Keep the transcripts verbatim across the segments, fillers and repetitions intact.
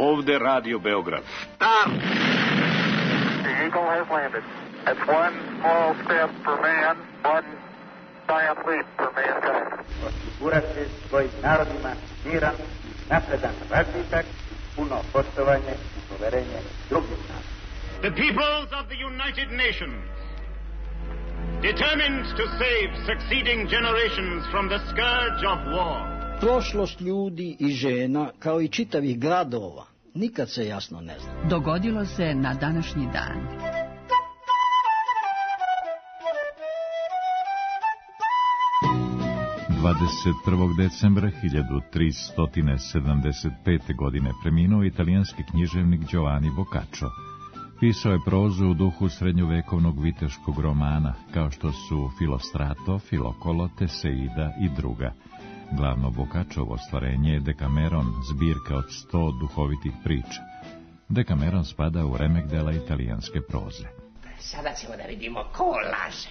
Ovde Radio Beograd. Start! The Eagle has landed. That's one small step for man, one giant leap for mankind. Osigurati svojim narodima miran, napredan razvitak, puno poštovanje i poverenje drugih naroda. The peoples of the United Nations, determined to save succeeding generations from the scourge of war. Prošlost ljudi i žena, kao i čitavih gradova, nikad se jasno ne zna. Dogodilo se na današnji dan. dvadeset prvog decembra hiljadu tristo sedamdeset pete. godine preminuo italijanski književnik Giovanni Boccaccio. Pisao je prozu u duhu srednjovekovnog viteškog romana, kao što su Filostrato, Filokolo, Teseida i druga. Glavno Boccaccciovo ostvarenje je Dekameron, zbirka od sto duhovitih priča. Dekameron spada u remek dela italijanske proze. Sada ćemo da vidimo ko laže.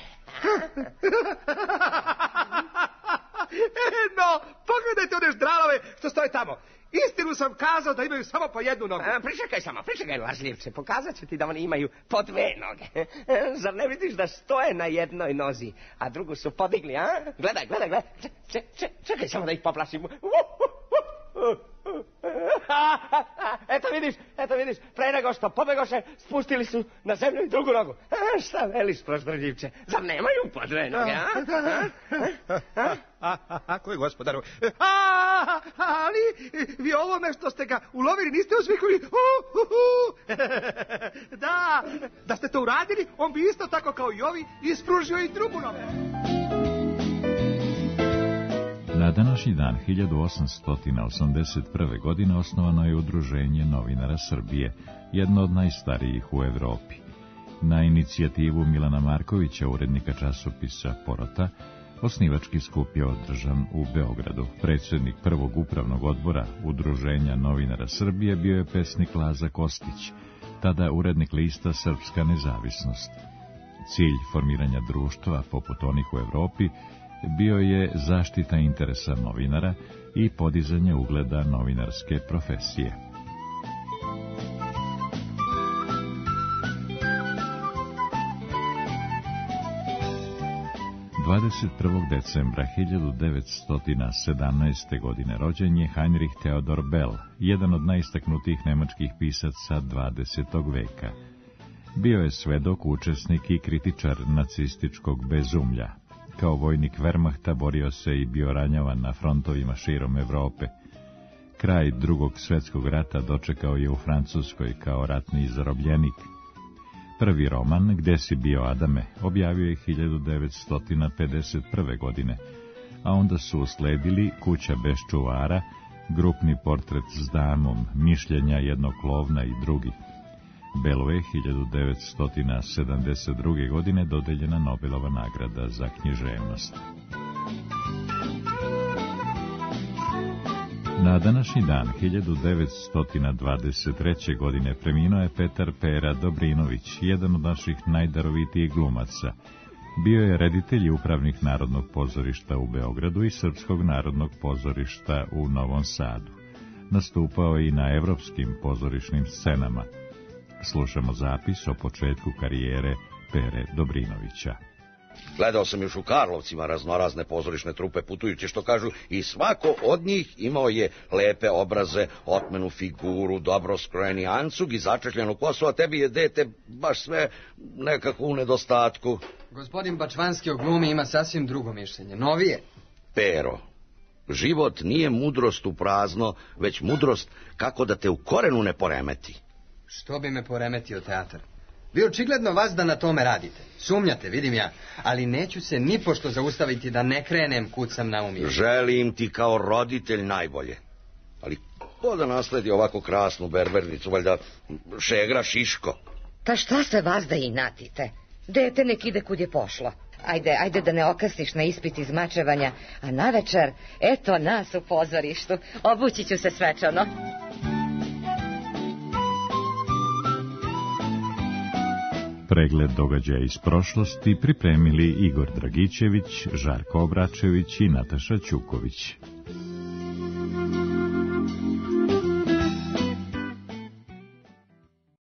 No, pogledajte one ždralove što stoje tamo. Istinu sam kazao da imaju samo po jednu nogu. A, pričekaj samo, pričekaj, lažljivče, pokazat ću ti da oni imaju po dve noge. Zar ne vidiš da stoje na jednoj nozi, a drugu su podigli, a? Gledaj, gledaj, gledaj. Če, če, čekaj samo da ih poplašim. Eto vidiš, eto vidiš, pre nego što pobegoše, spustili su na zemlju i drugu nogu. A, šta veliš, proždrljivče, zar nemaju po dve noge, a? A, a, a, ako je gospodaru. A, ali vi ovome što ste ga ulovili niste usvikuli. Uh, uh, uh. Da, da ste to uradili, on bi isto tako kao i ovi ispružio i drugu noge. Na današnji dan hiljadu osamsto osamdeset prve. godine osnovano je Udruženje novinara Srbije, jedno od najstarijih u Evropi. Na inicijativu Milana Markovića, urednika časopisa Porota, osnivački skup je održan u Beogradu. Predsjednik prvog upravnog odbora Udruženja novinara Srbije bio je pesnik Laza Kostić, tada urednik lista Srpska nezavisnost. Cilj formiranja društva, poput onih u Evropi, bio je zaštita interesa novinara i podizanje ugleda novinarske profesije. dvadeset prvog decembra hiljadu devetsto sedamnaeste. godine rođen je Heinrich Theodor Bell, jedan od najistaknutijih nemačkih pisaca dvadesetog veka. Bio je svedok, učesnik i kritičar nacističkog bezumlja. Kao vojnik Wehrmachta borio se i bio ranjavan na frontovima širom Evrope. Kraj Drugog svjetskog rata dočekao je u Francuskoj kao ratni zarobljenik. Prvi roman, Gde si bio, Adame, objavio je hiljadu devetsto pedeset prve. godine, a onda su usledili Kuća bez čuvara, Grupni portret s damom, Mišljenja jednog klovna i drugi. Bellu je hiljadu devetsto sedamdeset druge. godine dodeljena Nobelova nagrada za književnost. Na današnji dan hiljadu devetsto dvadeset treće. godine preminuo je Petar Pera Dobrinović, jedan od naših najdarovitijih glumaca. Bio je reditelj i upravnik Narodnog pozorišta u Beogradu i Srpskog narodnog pozorišta u Novom Sadu. Nastupao je i na evropskim pozorišnim scenama. Slušamo zapis o početku karijere Pere Dobrinovića. Gledao sam još u Karlovcima raznorazne pozorišne trupe putujuće, što kažu, i svako od njih imao je lepe obraze, otmenu figuru, dobro skrojeni ancug i začešljenu kosu, a tebi je, dete, baš sve nekako u nedostatku. Gospodin Bačvanski o glumi ima sasvim drugo mišljenje, novije. Pero, život nije mudrost u prazno, već mudrost kako da te u korenu ne poremeti. Što bi me poremetio teatar? Vi očigledno vas da na tome radite. Sumnjate, vidim ja, ali neću se nipošto zaustaviti da ne krenem kud sam naumio. Želim ti kao roditelj najbolje. Ali ko da nasledi ovako krasnu berbernicu, valjda šegra Šiško? Ta šta se vas da inatite? Dete nek ide kud je pošlo. Ajde, ajde da ne okasniš na ispit izmačevanja, a navečer, eto nas u pozorištu, obući ću se svečano. Pregled događaja iz prošlosti pripremili Igor Dragičević, Žarko Obračević i Nataša Ćuković.